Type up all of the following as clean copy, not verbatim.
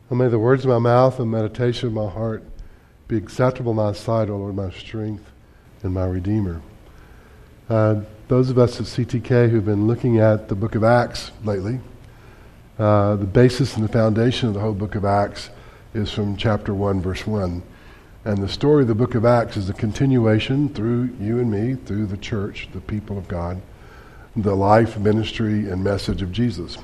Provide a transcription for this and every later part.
And may the words of my mouth and meditation of my heart be acceptable in thy sight, O Lord, my strength and my Redeemer. Those of us at CTK who've been looking at the book of Acts lately, the basis and the foundation of the whole book of Acts is from chapter 1, verse 1. And the story of the book of Acts is a continuation through you and me, through the church, the people of God, the life, ministry, and message of Jesus.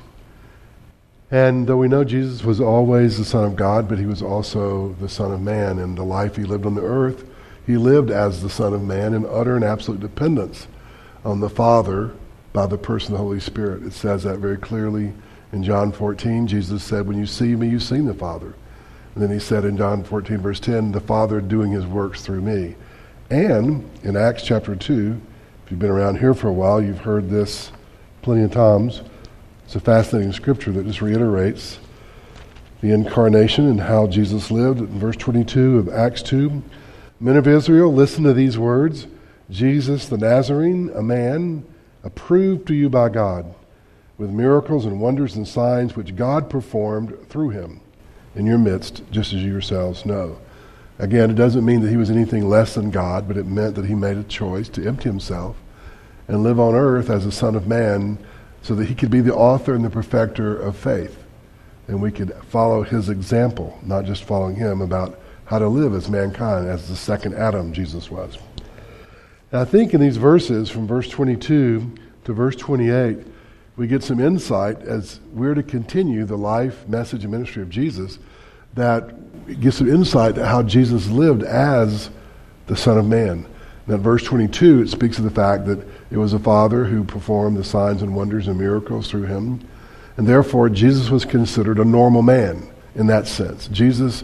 And though we know Jesus was always the Son of God, but he was also the Son of Man. And the life he lived on the earth, he lived as the Son of Man in utter and absolute dependence on the Father by the person of the Holy Spirit. It says that very clearly in John 14. Jesus said, when you see me, you've seen the Father. And then he said in John 14, verse 10, the Father doing his works through me. And in Acts chapter 2, if you've been around here for a while, you've heard this plenty of times. It's a fascinating scripture that just reiterates the incarnation and how Jesus lived. In verse 22 of Acts 2, men of Israel, listen to these words. Jesus the Nazarene, a man approved to you by God, with miracles and wonders and signs which God performed through him in your midst, just as you yourselves know. Again, it doesn't mean that he was anything less than God, but it meant that he made a choice to empty himself and live on earth as a Son of Man so that he could be the author and the perfecter of faith. And we could follow his example, not just following him, about how to live as mankind, as the second Adam Jesus was. And I think in these verses, from verse 22 to verse 28, we get some insight as we're to continue the life, message, and ministry of Jesus, that gives some insight to how Jesus lived as the Son of Man. And at verse 22, it speaks of the fact that it was the Father who performed the signs and wonders and miracles through him. And therefore, Jesus was considered a normal man in that sense. Jesus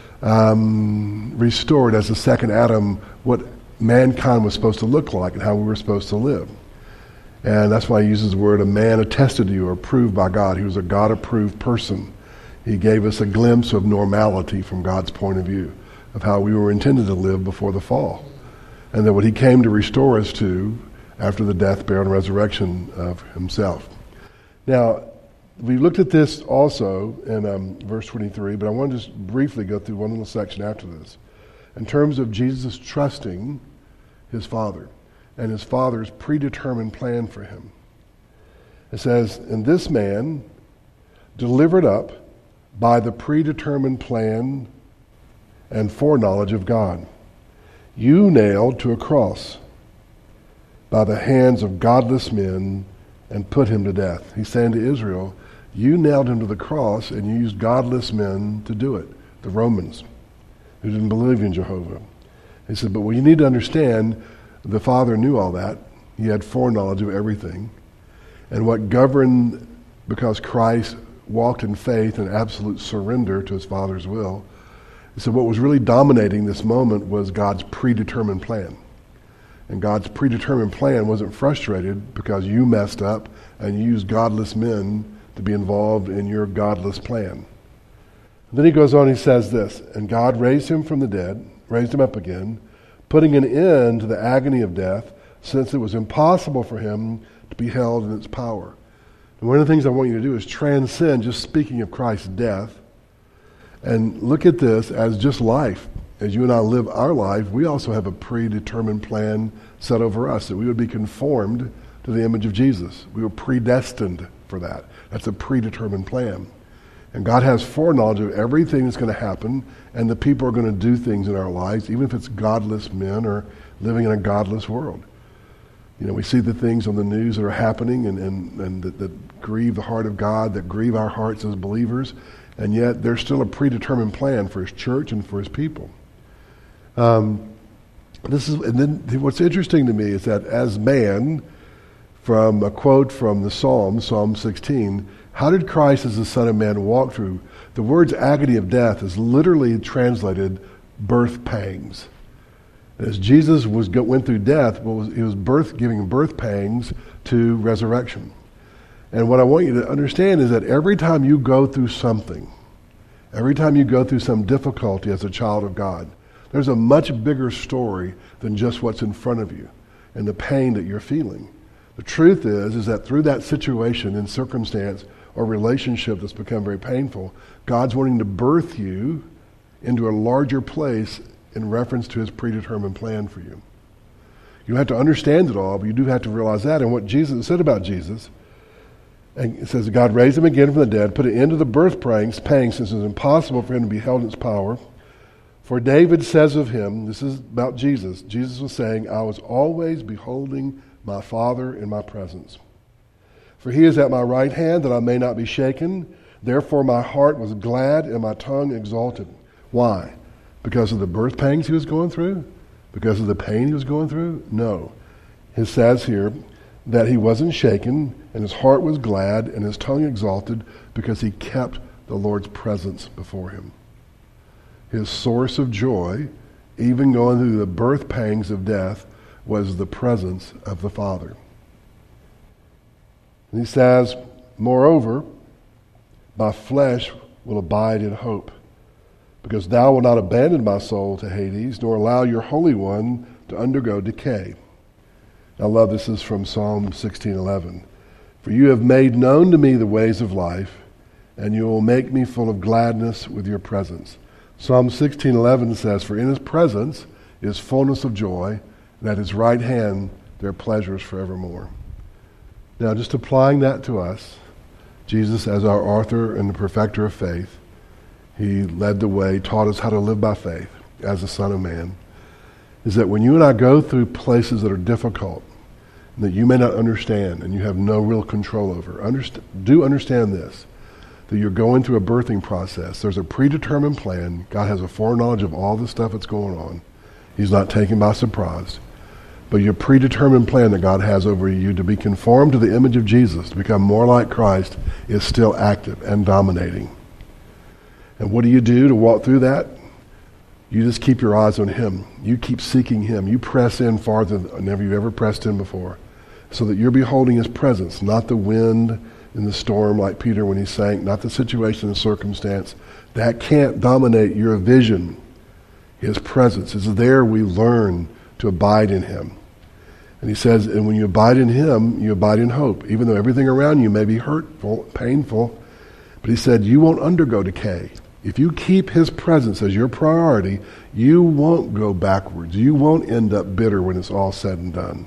restored as the second Adam what mankind was supposed to look like and how we were supposed to live. And that's why he uses the word, a man attested to you or approved by God. He was a God-approved person. He gave us a glimpse of normality from God's point of view, of how we were intended to live before the fall. And that what he came to restore us to after the death, burial, and resurrection of himself. Now, we looked at this also in verse 23, but I want to just briefly go through one little section after this. In terms of Jesus trusting his Father and his Father's predetermined plan for him. It says, and this man, delivered up by the predetermined plan and foreknowledge of God, you nailed to a cross by the hands of godless men and put him to death. He's saying to Israel, you nailed him to the cross and you used godless men to do it, the Romans, who didn't believe in Jehovah. He said, but what you need to understand, the Father knew all that. He had foreknowledge of everything. And what governed, because Christ walked in faith and absolute surrender to his Father's will, he said what was really dominating this moment was God's predetermined plan. And God's predetermined plan wasn't frustrated because you messed up and you used godless men to be involved in your godless plan. And then he goes on, he says this, and God raised him from the dead, raised him up again, putting an end to the agony of death, since it was impossible for him to be held in its power. And one of the things I want you to do is transcend just speaking of Christ's death and look at this as just life. As you and I live our life, we also have a predetermined plan set over us, that we would be conformed to the image of Jesus. We were predestined for that. That's a predetermined plan. And God has foreknowledge of everything that's going to happen, and the people are going to do things in our lives, even if it's godless men or living in a godless world. You know, we see the things on the news that are happening and that grieve the heart of God, that grieve our hearts as believers, and yet there's still a predetermined plan for his church and for his people. And then what's interesting to me is that as man, from a quote from the Psalm 16, how did Christ as the Son of Man walk through? The words agony of death is literally translated birth pangs. As Jesus went through death, he was giving birth pangs to resurrection. And what I want you to understand is that every time you go through something, every time you go through some difficulty as a child of God, there's a much bigger story than just what's in front of you and the pain that you're feeling. The truth is that through that situation and circumstance, or relationship that's become very painful. God's wanting to birth you into a larger place in reference to his predetermined plan for you. You don't have to understand it all, but you do have to realize that. And what Jesus said about Jesus, and it says God raised him again from the dead, put an end to the birth pangs, since it was impossible for him to be held in its power. For David says of him, this is about Jesus, Jesus was saying, I was always beholding my Father in my presence. For he is at my right hand that I may not be shaken. Therefore my heart was glad and my tongue exalted. Why? Because of the birth pangs he was going through? Because of the pain he was going through? No. It says here that he wasn't shaken and his heart was glad and his tongue exalted because he kept the Lord's presence before him. His source of joy, even going through the birth pangs of death, was the presence of the Father. And he says, moreover, my flesh will abide in hope, because thou wilt not abandon my soul to Hades, nor allow your Holy One to undergo decay. I love this is from Psalm 16:11. For you have made known to me the ways of life, and you will make me full of gladness with your presence. Psalm 16:11 says, for in his presence is fullness of joy, and at his right hand there are pleasures forevermore. Now, just applying that to us, Jesus as our author and the perfecter of faith, he led the way, taught us how to live by faith as the Son of Man, is that when you and I go through places that are difficult, that you may not understand and you have no real control over, do understand this, that you're going through a birthing process. There's a predetermined plan. God has a foreknowledge of all the stuff that's going on. He's not taken by surprise. But your predetermined plan that God has over you to be conformed to the image of Jesus, to become more like Christ, is still active and dominating. And what do you do to walk through that? You just keep your eyes on him. You keep seeking him. You press in farther than ever you've ever pressed in before, so that you're beholding his presence, not the wind in the storm like Peter when he sank, not the situation and circumstance. That can't dominate your vision. His presence is there. We learn to abide in him. And he says, and when you abide in him, you abide in hope, even though everything around you may be hurtful, painful. But he said, you won't undergo decay. If you keep his presence as your priority, you won't go backwards. You won't end up bitter when it's all said and done.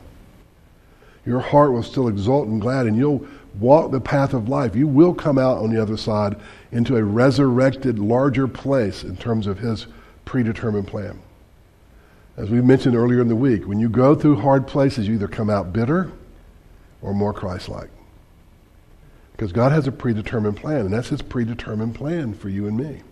Your heart will still exult and glad, and you'll walk the path of life. You will come out on the other side into a resurrected, larger place in terms of his predetermined plan. As we mentioned earlier in the week, when you go through hard places, you either come out bitter or more Christ-like. Because God has a predetermined plan, and that's his predetermined plan for you and me.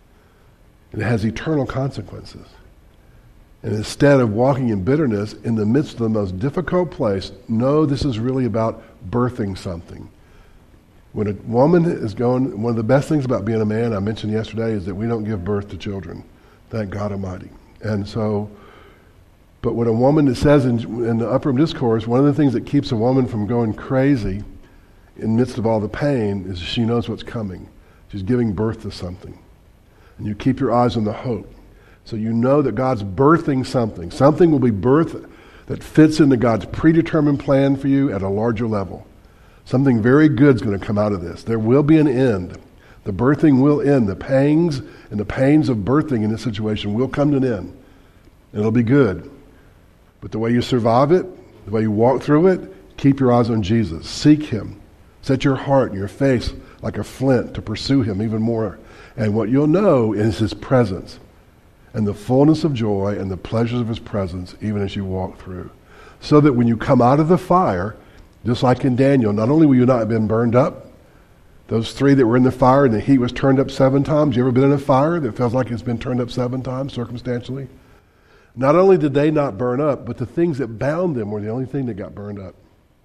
And it has eternal consequences. And instead of walking in bitterness in the midst of the most difficult place, no, this is really about birthing something. When a woman is going, one of the best things about being a man, I mentioned yesterday, is that we don't give birth to children. Thank God Almighty. And so, but when a woman, it says in the Upper Room Discourse, one of the things that keeps a woman from going crazy in the midst of all the pain is she knows what's coming. She's giving birth to something. And you keep your eyes on the hope. So you know that God's birthing something. Something will be birthed that fits into God's predetermined plan for you at a larger level. Something very good is going to come out of this. There will be an end. The birthing will end. The pangs and the pains of birthing in this situation will come to an end. And it'll be good. But the way you survive it, the way you walk through it, keep your eyes on Jesus. Seek him. Set your heart and your face like a flint to pursue him even more. And what you'll know is his presence and the fullness of joy and the pleasures of his presence even as you walk through. So that when you come out of the fire, just like in Daniel, not only will you not have been burned up, those three that were in the fire and the heat was turned up 7 times. You ever been in a fire that feels like it's been turned up 7 times circumstantially? Not only did they not burn up, but the things that bound them were the only thing that got burned up.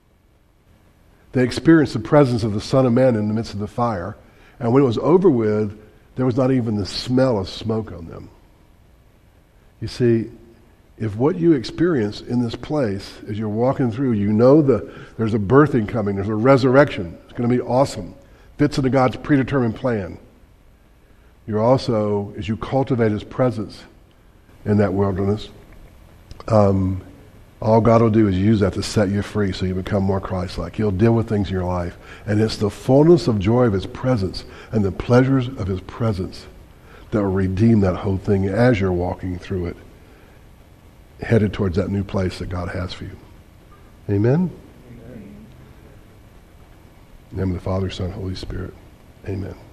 They experienced the presence of the Son of Man in the midst of the fire. And when it was over with, there was not even the smell of smoke on them. You see, if what you experience in this place as you're walking through, you know there's a birthing coming, there's a resurrection. It's going to be awesome. Fits into God's predetermined plan. You're also, as you cultivate his presence in that wilderness, All God will do is use that to set you free so you become more Christ-like. He'll deal with things in your life. And it's the fullness of joy of his presence and the pleasures of his presence that will redeem that whole thing as you're walking through it, headed towards that new place that God has for you. Amen? Amen. In the name of the Father, Son, Holy Spirit. Amen.